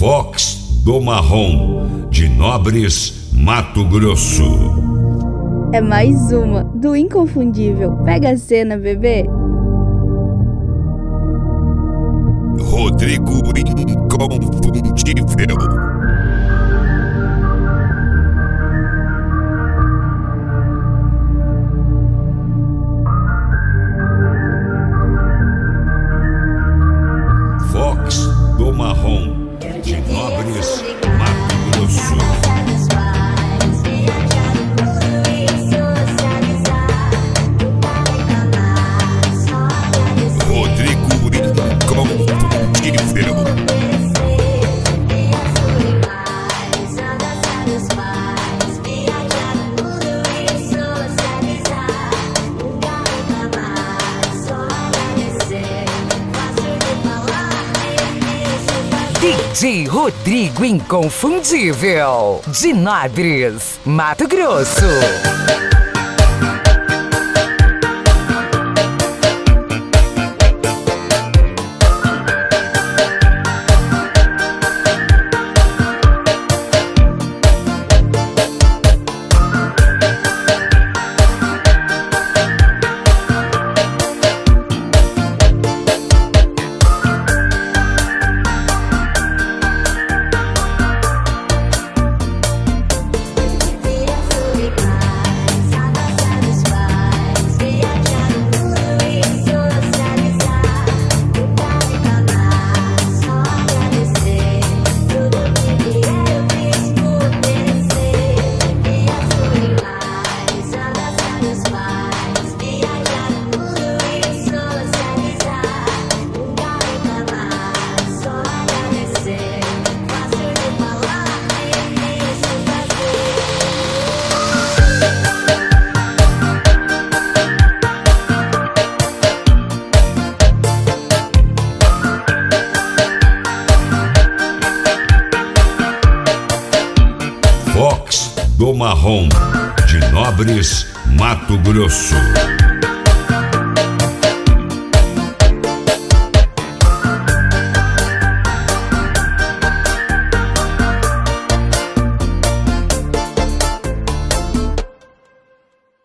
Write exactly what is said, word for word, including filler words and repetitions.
Fox do Marrom, de Nobres, Mato Grosso. É mais uma do inconfundível. Pega a cena, bebê. Rodrigo Inconfundível. Fox do Marrom, de Nobres, Mato Grosso. Rodrigo Inconfundível. D J Rodrigo Inconfundível, de Nobres, Mato Grosso. Fox do Marrom, de Nobres, Mato Grosso.